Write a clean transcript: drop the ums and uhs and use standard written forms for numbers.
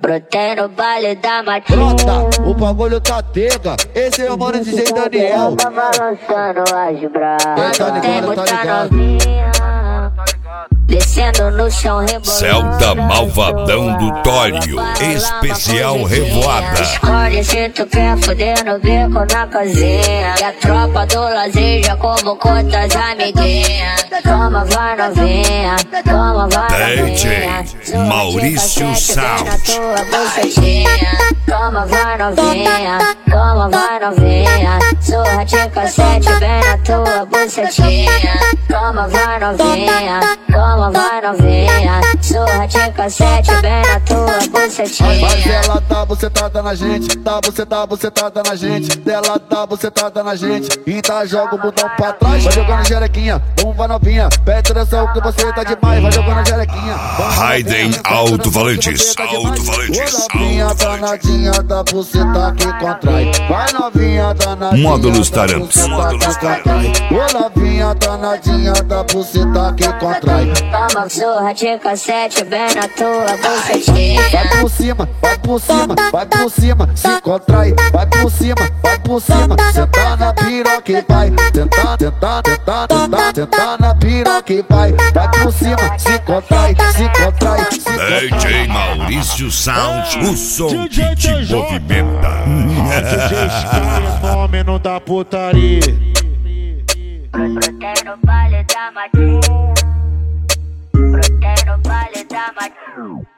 Brotei no baile da matinha. Brota, o bagulho tá tega. Esse é o mano DJ Daniel. Tá balançando as bravas. Tá ligado, tá ligado. Descendo no chão, rebolando. Celta Malvadão do Tório, especial Revoada. Escolhe se tu quer fuder no bico na casinha. E a tropa do lazer já convocou tuas amiguinhas. Toma, vai novinha, toma, vai novinha. DJ Maurício Sound. Toma, vai novinha, toma, vai novinha. Surra de cassete bem na tua bucetinha. Toma, vai novinha, toma, vai novinha. Surra de cassete bem na tua bucetinha. Mas ela tá bucetada na gente, você tá bucetada na gente. Ela tá bucetada na gente, e tá joga o botão pra trás. Vai jogando jerequinha, vamos vai novinha. Pede atenção que você tá demais, vai jogando jerequinha. Raiden Alto Valentis, Alto Valentis. Ô novinha danadinha da buceta que contrai. Vai novinha danadinha. Módulos Taramps. Ô novinha danadinha da buceta que contrai. Toma surra de cassete bem na tua bucetinha. Vai por cima, vai por cima, vai por cima, se contrai. Vai por cima, vai por cima. Senta na piroca e vai. Senta na piroca e vai. Vai por cima, se contrai, se contrai, se contrai. DJ Maurício Sound, o som que te movimenta. DJ fenômeno da putaria. Brotei no baile da matinha. Brotei no baile da matinha.